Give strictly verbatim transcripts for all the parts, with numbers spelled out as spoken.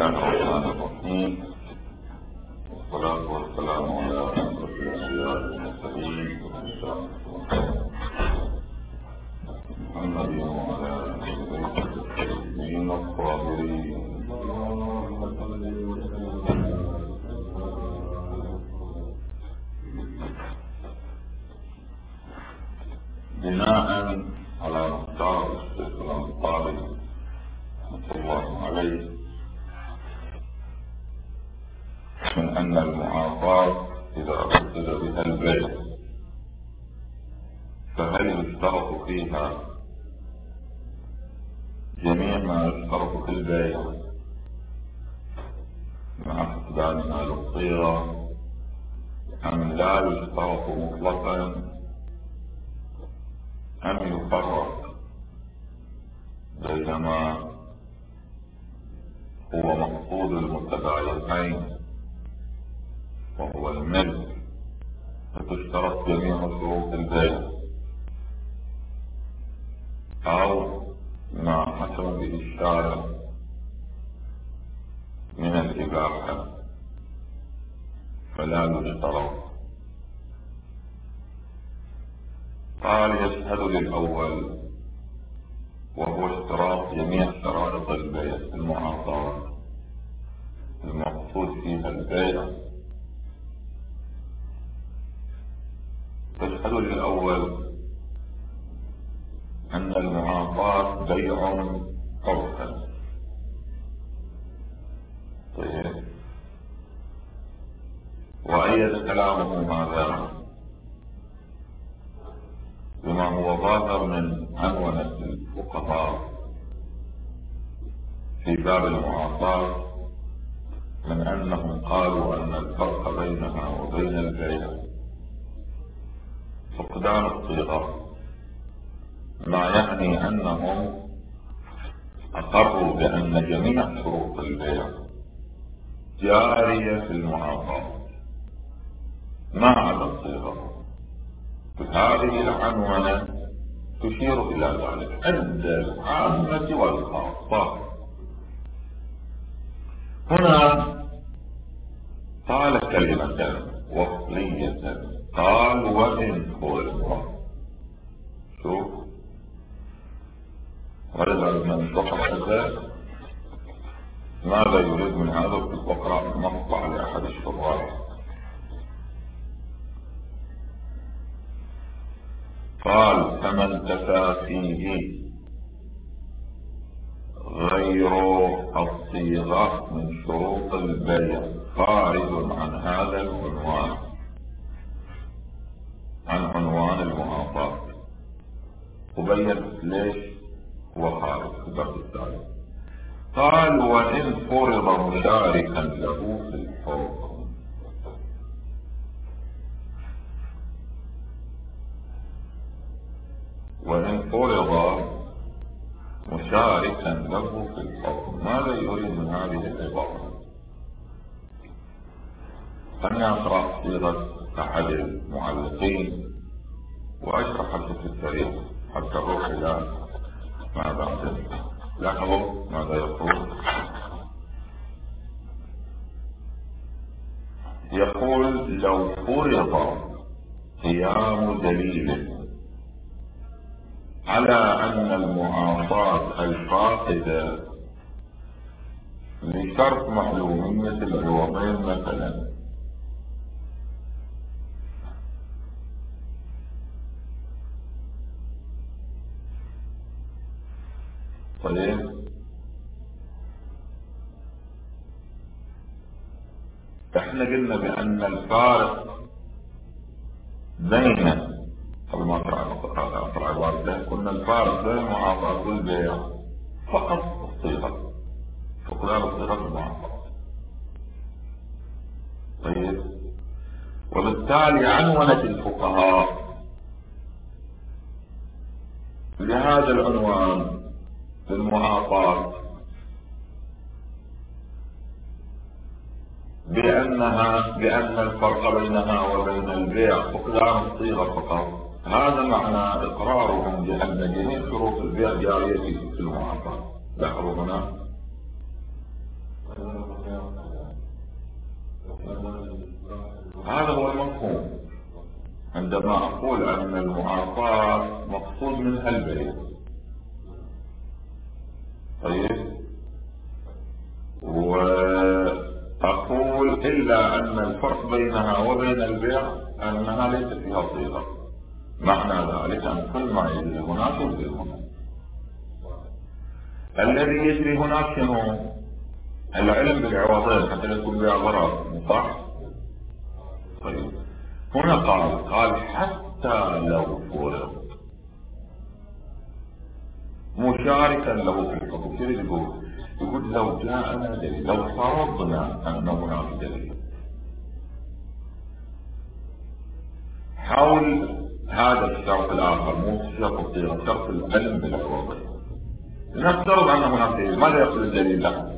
الله الرحمن الرحيم، والصلاة والسلام على أشرف الأنبياء والمرسلين محمد وعلى آله الطيبين الطاهرين. بناء على مختار الشيخ الأنصاري رحمة الله عليه من أن المعاصاة إذا قصد بها البيع فهل يشترط فيها جميع ما يشترط في البيع مع فقدانها للصيغة أم لا يشترط مطلقا أم يفرق بينما هو مقصود المتبايعين وهو الملك فتشترط جميع شروط البيع، أو ما حصل به الشارع من الإباحة فلا يشترط. قال يشهد للأول وهو اشتراط جميع شرائط البيع المعاصاة المقصود فيها البيع. تشهد للأول أن المعاصاة بيع عرفا. طيب، وأيد كلامه ماذا؟ بما هو ظاهر من عنونة الفقهاء في باب المعاصاة من أنهم قالوا أن الفرق بينها وبين البيع فقدان الصيغة، ما يعني أنهم أقروا بأن جميع شروط البيع جارية في المعاصاة ما عدا الصيغة. هذه العنونة تشير إلى ذلك عند العامة والخاصة. هنا قال كلمة وصلية، قال وإن فرض. شوف ولذلك من صحة ماذا يريد من هذا في الفقرة؟ مقطع لأحد الشراح قال فمن تفى فيه غير الصيغة من شروط البيع خارج عن هذا العنوان، عن عنوان المعاصاة. وبين ليش هو خارج في الباب الثالث. قال وإن فرض مشاركا له في الحكم. وإن فرض مشاركا له في الحكم، ماذا يريد من هذه العبارة؟ أنا أقرأ صيغة أحد المعلقين وأشرح بشكل سريع حتى أروح إلى ما بعد. لاحظوا ماذا يقول. يقول لو فرض قيام دليل على أن المعاصاة الفاقدة لشرط معلومية العوضين مثلا، طيب احنا قلنا بأن الفارق بين أقرأ عبارته، قلنا الفارق بين المعاصاة والبيع فقط الصيغة، فقدان الصيغة المعاصاة. طيب، وبالتالي عنونة الفقهاء لهذا العنوان للمعاصاة بأنها بأن الفرق بينها وبين البيع فقدان الصيغة فقط. هذا معنى إقرارهم بأن جميع شروط البيع جارية في المعاصاة. لاحظوا هنا عندما أقول أن المعاطاة مقصود منها البيع. طيب، وأقول إلا أن الفرق بينها وبين البيع أنها ليست فيها صيغة. معنى ذلك أن كل ما يجري هناك يجري هناك. الذي يجري هناك شنو؟ العلم بالعوضين حتى لا يكون بيع ضرر، صح؟ طيب، هنا قال قال حتى لو فرض مشاركا له في الحكم. كيف يقول؟ يقول لو جاءنا دليل، لو فرضنا أن هناك دليل حول هذا الشرط الآخر، مو شرط الصيغة، شرط العلم بالعوضين. نفترض أن هناك دليل، ماذا يقول الدليل له؟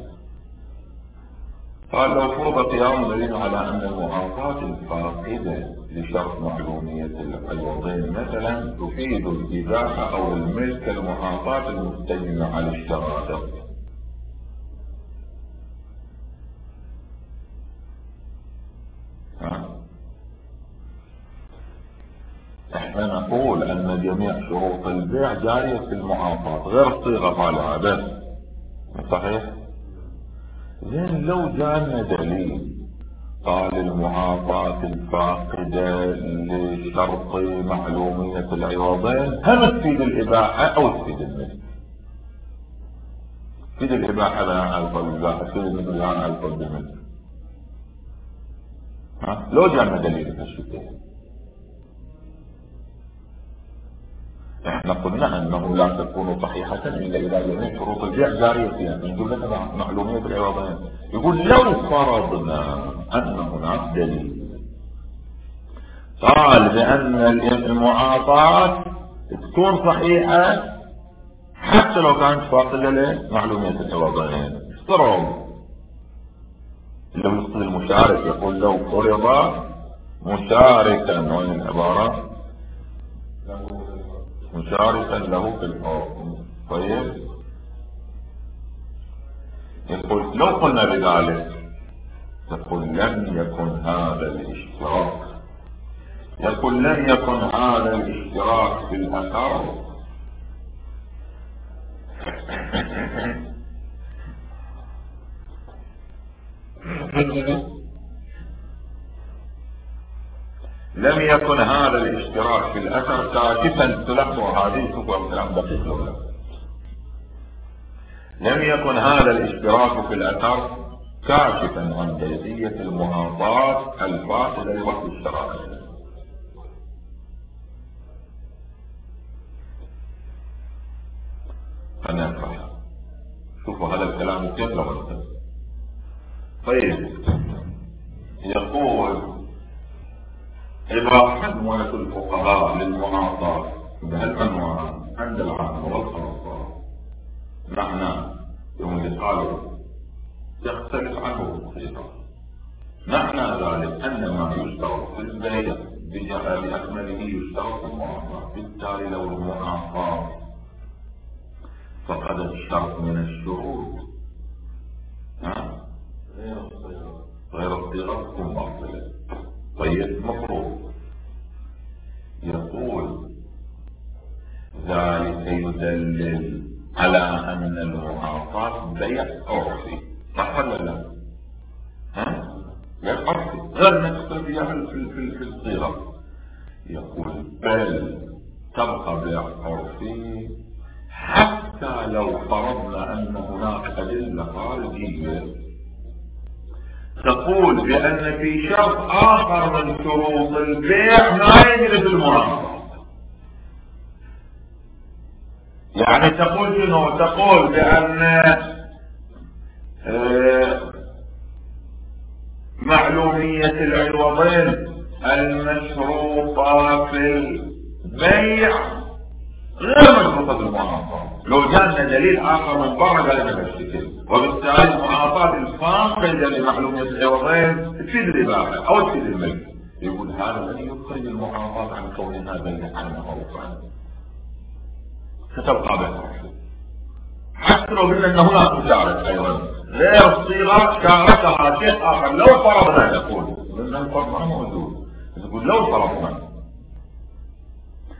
قال لو فرض قيام دليل على أن المعاطاة الفاقدة لشرط معلومية العوضين مثلا تفيد الإباحة أو الملك المعاطاة المستجمة على الشراكة. احنا نقول أن جميع شروط البيع جارية في المعاطاة غير الصيغة طالعة بس، صحيح؟ زين لو جاءنا دليل قال المعاطاة الفاقدة لشرط معلومية العوضين هم تفيد الإباحة أو تفيد الملك. تفيد الإباحة لا ألفا بالإباحة، تفيد الملك لا ألفا بالملك. ها؟ لو جاءنا دليل في الشيء احنا قلنا انه لا تكون صحيحة الا اذا جميع شروط البيع جارية فيها من جملة معلومية العوضين. يقول لو فرضنا ان هناك دليل قال بان المعاطاة تكون صحيحة حتى لو كانت فاقدة لمعلومية العوضين. افترض لو يقصد المشارك، يقول لو فرض مشاركا، وين العبارة؟ مشاركا له في الحكم. طيب، يقول لو قلنا بذلك يقول لم يكن هذا الاشتراك، يقول لم يكن هذا الاشتراك في الأثر لم يكن هذا الاشتراك في الأثر كاشفا، تلاحظوا هذه شوفوا كلام دقيق ولا؟ لم يكن هذا الاشتراك في الأثر كاشفا عن جزئية المعاطاة الفاقدة لوقت الشراكة. خلينا نفهم، شوفوا هذا الكلام كيف لو. طيب، يقول إباحة أموال الفقراء للمعاطاة بهالعنوان عند العام والخلاصة معناه يوم اللي قالوا يختلف عنه الصيغة. معنى ذلك أن ما يشترط في البيع بأكمله يشترط في المعاطاة. بالتالي لو المعاطاة فقد الشرط من الشروط غير الصيغة تكون باطلة. طيب، مفروض يقول ذلك يدلل على أن المعاطاة بيع عرفي، صح ولا لا؟ ها؟ بيع عرفي غير نقصد فيها في الصيغة. يقول بل تبقى بيع عرفي حتى لو فرضنا أن هناك أدلة خارجية تقول بأن في شرط آخر من شروط البيع ما يجري في المعاطاة. يعني تقول شنو؟ تقول بأن آه معلومية العوضين المشروطة في البيع غير مشروطة في المعاطاة. لو جاءنا دليل آخر من برا قال لنا بالشكل، وبالتالي المعاطاة الفاقدة لمعلومية العوضين تفيد الإباحة أو تفيد الملك. يقول هذا الذي يخرج المعاطاة عن كونها بيع عنها أو ستبقى بها حتى لو قلنا أن هناك مشارك أيضا غير الصيغة شاركها شيء آخر. لو فرضنا، يقول لأن الفرض ما موجود، يقول لو فرضنا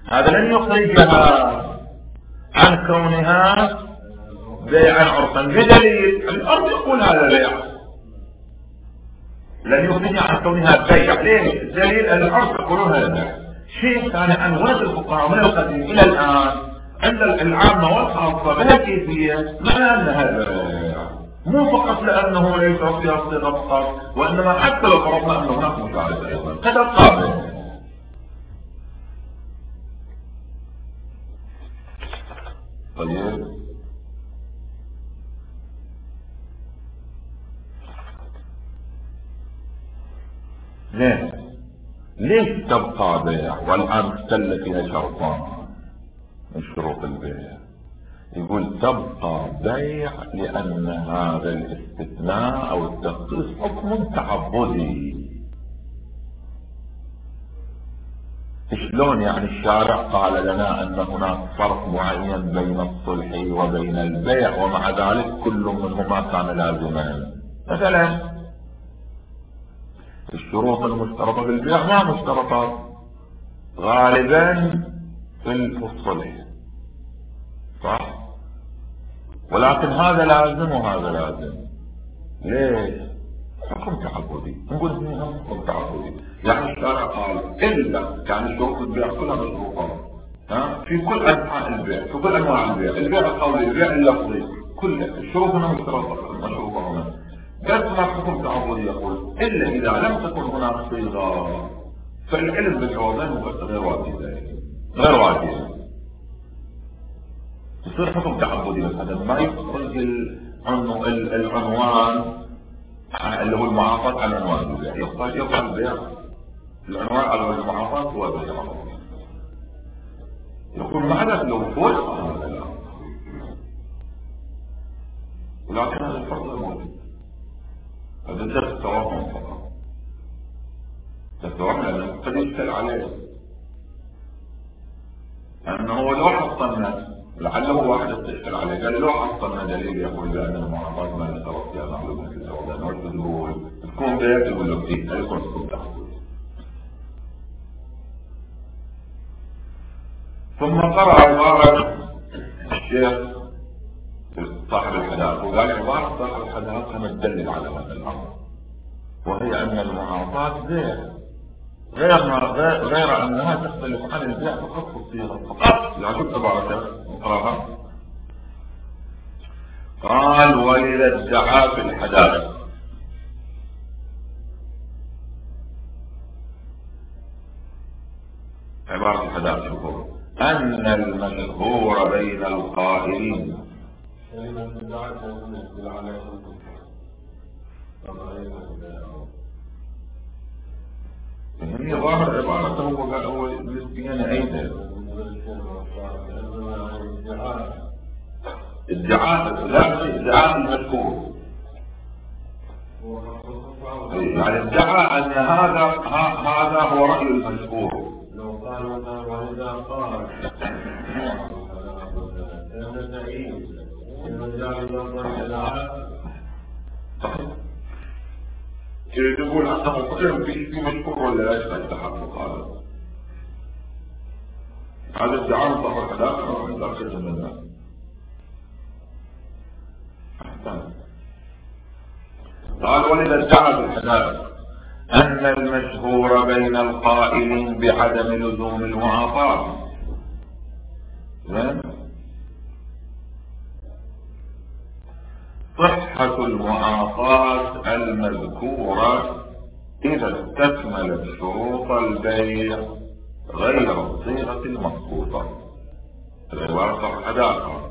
هذا لن يخرجها عن كونها بيعا عرفا، بدليل الأرض يقول هذا بيع، لن يخرجها عن كونها بيع. ليه؟ دليل الأرض يقولون هذا بيع. شيء ثاني، عن ولد الفقهاء من القديم إلى الآن عند العامة والخاصة بها كيفية معنى أن هذا بيع، مو فقط لأنه ليس فيها صيغة فقط، وإنما حتى لو فرضنا أن هناك مشاهدة أيضا قد القابل. طيب ليه؟ ليش تبقى بيع والآن اختل فيها شرطان من شروط البيع؟ يقول تبقى بيع لأن هذا الاستثناء أو التخصيص حكم تعبدي. شلون يعني الشارع قال لنا أن هناك فرق معين بين الصلح وبين البيع ومع ذلك كل منهما كان لازما؟ مثلا الشروط المشترطة بالبيع ما مشترطات غالبا في الصلح، صح؟ ولكن هذا لازم وهذا لازم. ليش؟ حكم تعبدي. نقول هنا حكم تعبدي، يعني الشارع قال الا يعني شروط البيع كلها مشروطات، ها، في كل انواع البيع، في كل انواع البيع، البيع القولي، البيع اللفظي، كل الشروط هنا مشترطة مشروطة هنا. بس ما حكم تعبدي يقول الا اذا لم تكن هناك صيغة، فالعلم بالعوضين غير واجب، غير واجب. يصير حكم تعبدي مثلا ما يخرج العنوان اللي هو المعاطات على عنوان البيع، يخرج يقع البيع العنوان على المعاطات هو البيع، يقول ما عدا لو فوق هذا لا، ولكن هذا الفرق موجود. هذا درس التوهم فقط، التوهم لأنه قد يشكل عليه أنه لو حصلنا لعله واحد استشكل عليه، قال لو حصلنا دليل يقول بأن المعاطات ما يتوقع فيها معلومة في الأوضاع، نوش تقول تكون بيت يقول له فيه لا يكون تكون تحصل. ثم قرأ عبارة الشيخ صاحب الحداثة، وقال عبارة صاحب الحداثة متدلل على هذا الأمر، وهي أن المعاطات بيع، غير غير, غير أنها تختلف عن البيع فقط في الصيغة فقط. لا شوف عبارته نقراها. قال ولذا ادعى في الحداثة عبارة الحداثة شوفوا أن المشهور بين القائلين هي ظاهر عبارته هو قال هو نسبيا أيضا ادعاء لا ادعاء المشهور، يعني ادعى أن هذا هذا هو رأي المشهور. لو قال وإذا قال يقول أنه قدر في مشهور ولا لا يستحق تحقق هذا هذا ادعاء صح الحداثة ومن ذلك منه. قال ولذا ادعى بالحداثة أن المشهور بين القائلين بعدم لزوم المعاطاة صحة المعاطاة المذكورة إذا استكملت شروط البيع غير الصيغة المخصوصة. العبارة صح الحداثة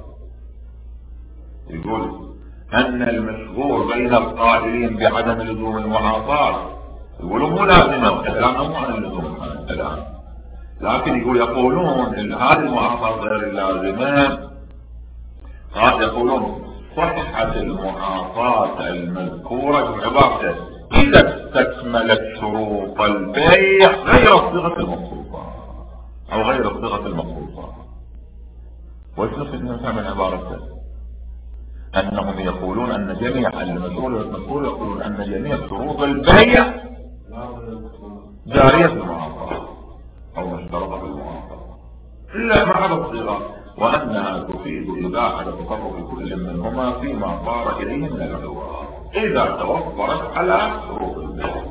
يقول أن المشهور بين القائلين بعدم لزوم المعاطاة، يقولون مو لازمة الآن مو عن اللزوم الآن، لكن يقول يقولون هذه المعاطاة غير اللازمة، يقولون صحة المعاطاة المذكورة بعبارته إذا استكملت شروط البيع غير الصيغة المخصوصة أو غير الصيغة المخصوصة. وإيش نفهم من عبارته؟ أنهم يقولون أن جميع المسؤول والمسؤول يقولون أن جميع شروط البيع جارية بالمعاطاة أو مشترطة بالمعاطاة. إلا مع الصيغة، وأنها تفيد إباحة تصرف كل منهما فيما صار إليه من العوار إذا توفرت على شروط البيع.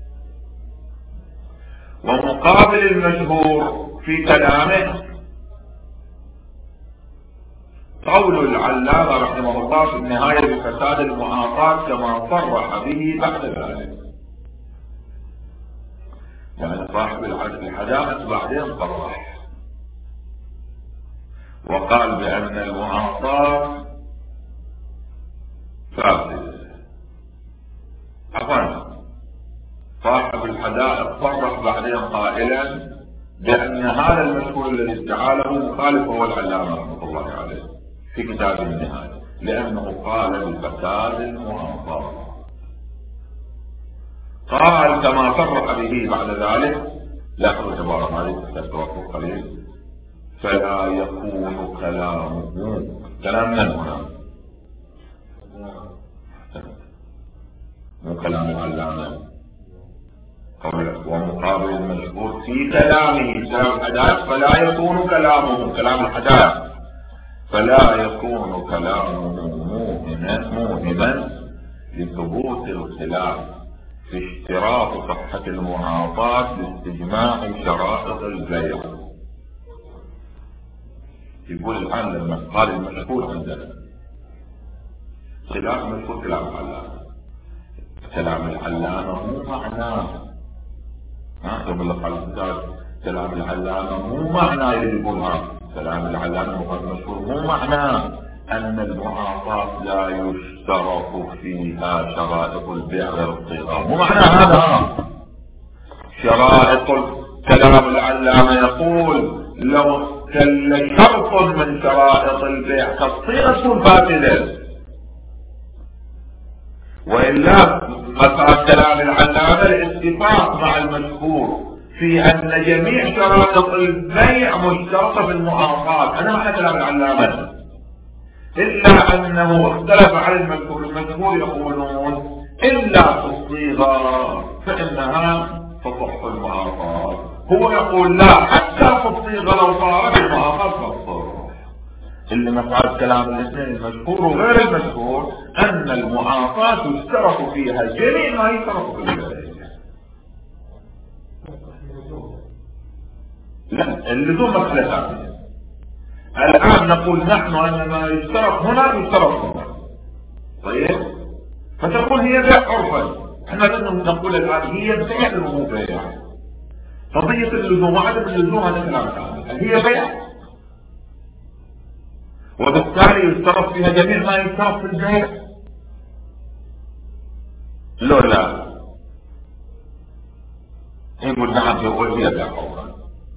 ومقابل المشهور في كلامه قول العلامة رحمه الله في النهاية بفساد المعاطاة كما صرح به بعد ذلك. يعني صاحب الحدائق بعدين صرح وقال بأن المعاطاة فاسدة. عفوا، صاحب الحدائق صرح بعدين قائلا بأن هذا المشهور الذي ادعاه مخالف هو العلامة رحمه الله عليه في كتاب النهاية، لأنه قال بفساد المعاطاة. قال كما صرح به بعد ذلك، لاحظوا العبارة هذه تتوقف قليل، فلا يكون كلامه كلام من هنا؟ مو كلام العلامة. ومقابل المشهور في كلامه كلام الحدائق فلا يكون كلامه كلام الحدائق فلا يكون كلامه موهما موهما لثبوت الخلاف في اشتراط صحة المعاطاة لاستجماع شرائط البيع. يقول الآن لما قال المشهور عندنا خلاف مشهور كلام العلامة، كلام العلامة مو معناه ها يوم الله قال الكتاب كلام العلامة مو معناه اللي يقول ها كلام العلامة مشهور مو معناه أن المعاطاة لا يشترط فيها شرائط البيع غير الصيغة، مو معنى هذا. شرائط كلام العلامة يقول لو كل شرط من شرائط البيع كالصيغة فاسدة، وإلا مسألة كلام العلامة الاتفاق مع المشهور في أن جميع شرائط البيع مشترطة في المعاطاة. أنا معنى كلام العلامة إلا أنه اختلف على المذكور. المذكور يقولون إلا في الصيغة فإنها تصح المعاطاة، هو يقول لا حتى في الصيغة لو صارت المعاطاة تصح. اللي مفعل كلام الاثنين المذكور وغير المذكور أن المعاطاة يشترط فيها جميع ما يشترط في البيع. لا، اللزوم مسألة ثانية. الآن نقول نحن أن ما يشترط هنا يشترط هنا، طيب فتقول هي بيع عرفا. احنا لازم نقول الآن هي بيع ومو بيع. قضية اللزوم وعدم اللزوم هذا كلام ثاني. هي بيع وبالتالي يشترط فيها جميع ما يشترط في البيع. لو لا يقول نعم هي بيع عرفا.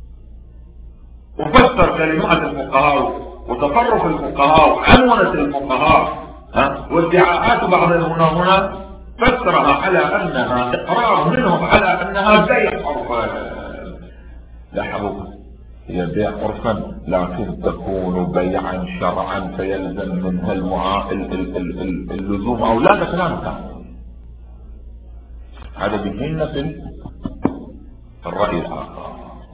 وفسر كلمات الفقهاء وتصرف الفقهاء وعنونة الفقهاء وادعاءات بعضهم هنا هنا فسرها على انها اقرار منهم على انها بيع عرفا. لاحظوا هي بيع عرفا لكن تكون بيعا شرعا فيلزم منها المعا... ال... ال... ال... ال... اللزوم او لا. ده كلام ثاني، هذا بيجينا في الرأي الآخر.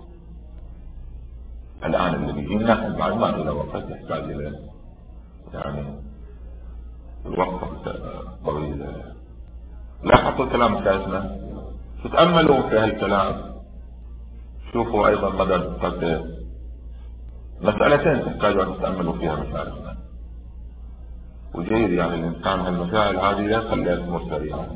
الآن اللي بيجينا المعلومات إلى وقت يحتاج إلى يعني الوقت طويل. لاحظوا الكلام بتاعتنا، تتأملوا في هالكلام، شوفوا أيضا مدى قد مسألتين تحتاجوا أن تتأملوا فيها مسائلنا، وجيد يعني الإنسان هالمسائل هذه يخليها تمر سريعا.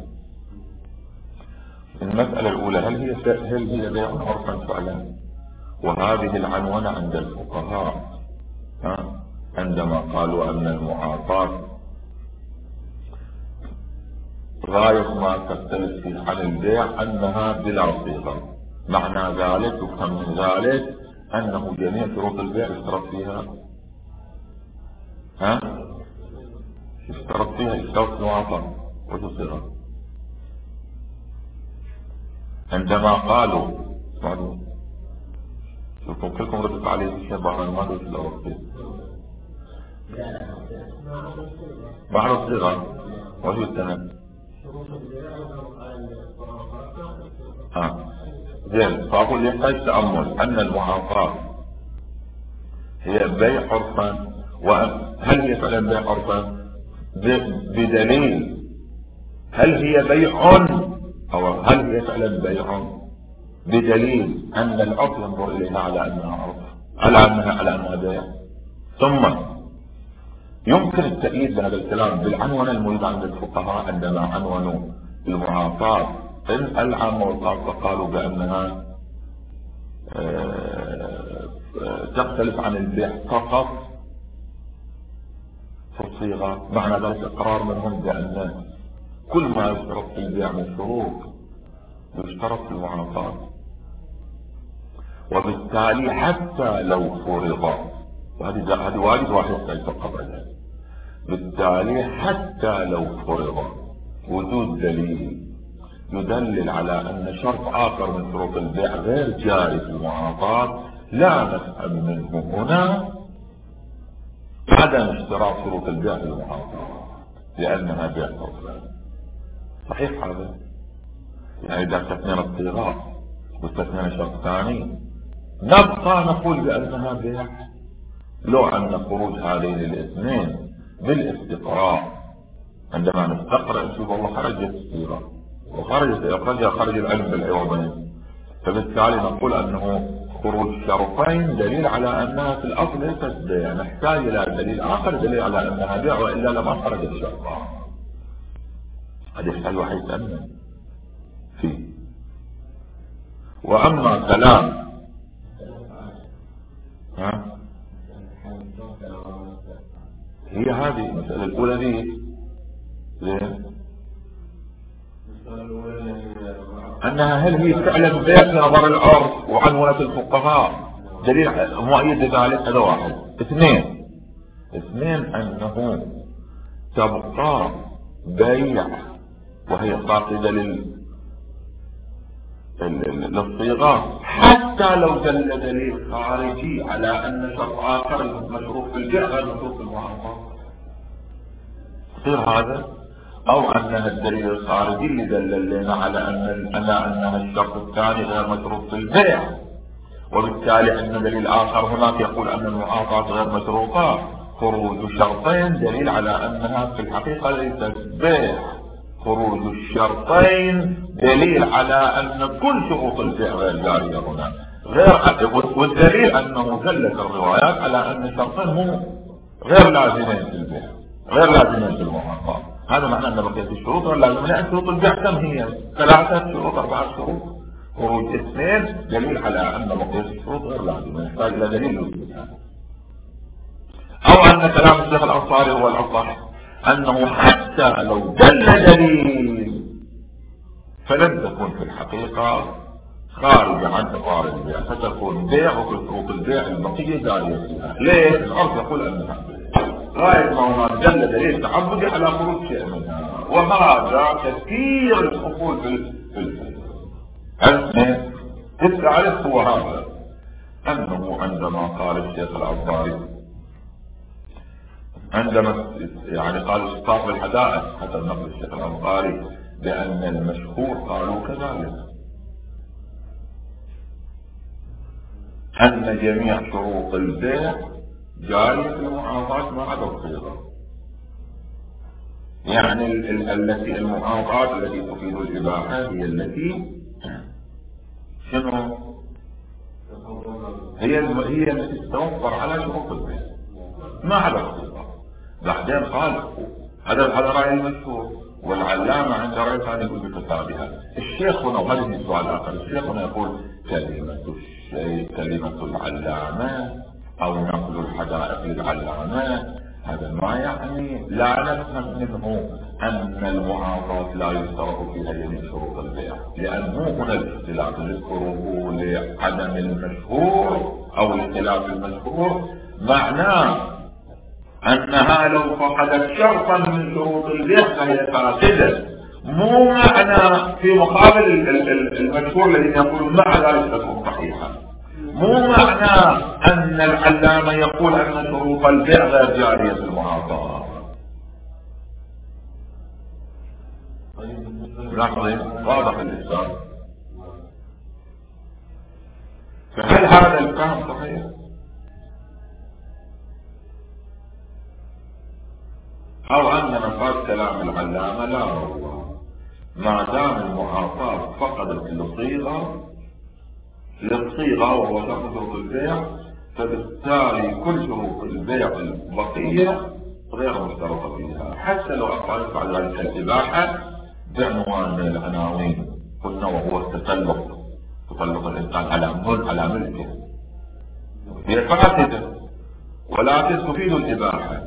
المسألة الأولى هل هي هل هي بيع عرفا فعلا؟ وهذه العنوانة عند الفقهاء عندما قالوا أن المعاطاة غاية ما تختلف في عن البيع أنها بلا صيغة. معنى ذلك يفهم من ذلك أنه جميع شروط البيع يشترط فيها ها يشترط فيها يشترط معاطاة وتصيغة. عندما قالوا قالوا شوفوا كلكم ردت عليه الشيء بعض الماضي في الأوقات بعض الصيغة وشو السنة ها زين. فأقول يحتاج تأمل أن المعاطاة هي بيع عرفا، وهل هي فعلا بيع عرفا بدليل هل هي بيع او هل هي فعلا بيع بدليل ان العرف ينظر اليها على انها عرف، على انها على انها بيع. ثم يمكن التأييد بهذا الكلام بالعنوان الموجود عند الفقهاء عندما عنونوا المعاطاة ان العامة والخاصة قالوا بانها تختلف عن البيع فقط في الصيغة. معنى ذلك اقرار منهم بان كل ما يشترط في البيع من شروط يشترط في المعاطاة، وبالتالي حتى لو فرض، وهذه هذه واجد واحد يتفق عليها، بالتالي حتى لو فرض وجود دليل يدلل على ان شرط اخر من شروط البيع غير جاري في المعاطاة، لا نفهم منه هنا عدم اشتراط شروط البيع في المعاطاة لانها بيع عرفان. صحيح هذا؟ يعني اذا استثنينا الصيغات واستثنينا شرط ثاني نبقى نقول بانها بيع، لو ان خروج هذين الاثنين بالاستقراء عندما نستقرأ نشوف والله خرجت الصيغة وخرجت اخرجها خرج العلم بالعوضين، فبالتالي نقول انه خروج شرطين دليل على انها في الاصل ليست بيع، نحتاج الى دليل اخر دليل على انها بيع والا لما خرج الشرطان. هذا يحتاج واحد يتأمل فيه. واما كلام ها هي هذه المسألة الأولى دي زين أنها هل هي فعلا بيع في نظر العرف وعنونة الفقهاء دليل مؤيد ذلك. هذا واحد. اثنين اثنين أنه تبقى بيع وهي فاقدة لل للصيغة حتى لو دل دليل خارجي على أن شرط آخر مشروط في البيع غير مشروط في المعاطاة، يصير هذا. أو أنها الدليل الخارجي اللي دلل لنا على أن أنها الشرط الثاني غير مشروط في البيع، وبالتالي أن دليل آخر هناك يقول أن المعاطاة غير مشروطة. خروج شرطين دليل على أنها في الحقيقة ليست بيع. خروج الشرطين دليل على أن كل شروط البيع غير جارية هنا، غير والدليل أنه دلت الروايات على أن الشرطين هم غير لازمين في البيع غير لازمين في المعاطاة. هذا معنى أن بقية الشروط غير لازمين، لأن شروط البيع كم هي؟ ثلاثة شروط أربعة شروط. خروج اثنين دليل على أن بقية الشروط غير لازمين، نحتاج إلى دليل يثبت هذا. أو أن كلام الشيخ الأنصاري هو الأصح أنه حتى لو دل دليل فلن تكون في الحقيقة خارج عن إطار البيع، فتكون بيع وفي شروط البيع البقية جارية فيها. ليش؟ العرف يقول أنها غاية ما هناك دل دليل تعبدي على خروج شيء منها، وهذا كثير الحصول في الفقه. اثنين الثالث هو هذا أنه عندما قال الشيخ الأنصاري عندما يعني قالوا استطاق الحدائق حتى نقل الشيخ الأنصاري بأن المشهور قالوا كذلك أن جميع شروط البيع جارية في المعاطاة ما عدا الصيغة. يعني التي المعاطاة التي تفيد الإباحة هي التي شنو هي هي التي تتوفر على شروط البيع ما عدا الصيغة. بعدين قال هذا هذا رأي المشهور، والعلامة عند رأي ثاني يقول بكتابها. الشيخ هنا وهذا السؤال الآخر، الشيخ هنا يقول كلمة الشيء كلمة العلامة أو نقل الحدائق للعلامة، هذا ما يعني لا نفهم منه أن المعاطاة لا يشترط فيها جميع شروط البيع، لأنه هنا الاختلاف نذكره لعدم المشهور أو الاختلاف المشهور معناه أنها لو فقدت شرطا من شروط البيع فهي فاسدة، مو معنى في مقابل المشهور الذي يقول مع ذلك تكون صحيحة. مو معنى أن العلامة يقول أن شروط البيع غير جارية في المعاطاة. لاحظين واضح الإشكال. فهل هذا الكلام صحيح؟ ظاهر كلام العلامة لا والله، ما دام المعاطاة فقدت الصيغة للصيغة وهو شرط البيع، فبالتالي كل شروط البيع البقية غير مشترطة فيها، حتى لو أقلت بعد ذلك الإباحة بعنوان من العناوين قلنا وهو التسلط، تسلط الإنسان على ملك على ملكه، هي فاسدة ولكن تفيد الإباحة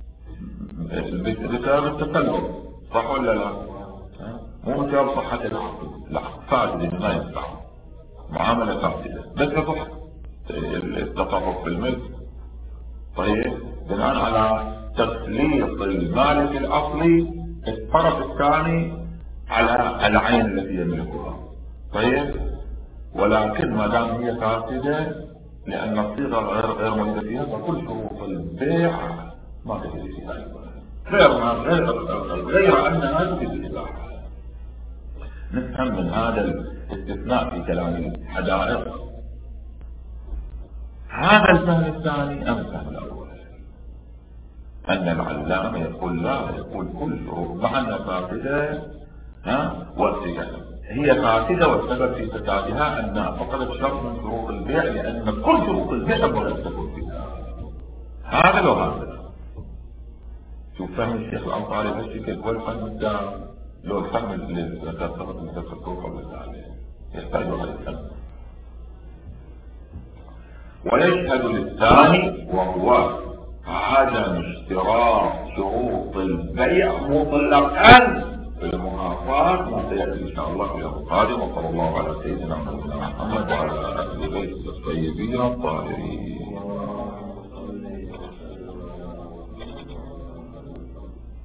بسبب التسلط، صح ولا لا؟ مو بسبب صحة العقد، العقد فاسد ما ينفع، معاملة فاسدة بس تصح التصرف في الملك. طيب بناء على تسليط المالك الأصلي الطرف الثاني على العين التي يملكها. طيب ولكن ما دام هي فاسدة لأن الصيغة غير غير موجودة فيها، فكل شروط البيع ما تجري فيها غير غير غير أنها تفيد الإباحة. نفهم من هذا الاستثناء في كلام الحدائق هذا الفهم الثاني أم الفهم الأول؟ أن العلامة يقول لا، يقول كل شروط مع أنها فاسدة ها والسجن هي فاسدة، والسبب في فسادها أنها فقدت شرط من شروط البيع، لأن كل شروط البيع بغير تكون فيها. هذا لو هذا شوف فهم الشيخ الأنصاري بهالشكل هو الفهم الثاني، لو الفهم اللي ذكرته من تفكر قبل ذلك يحتاج هذا الفهم. ويشهد للثاني وهو عدم اشتراط شروط البيع مطلقا في المعاصاة، ما سيأتي إن شاء الله في اليوم القادم. وصلى الله على سيدنا محمد وعلى آله الطيبين الطاهرين.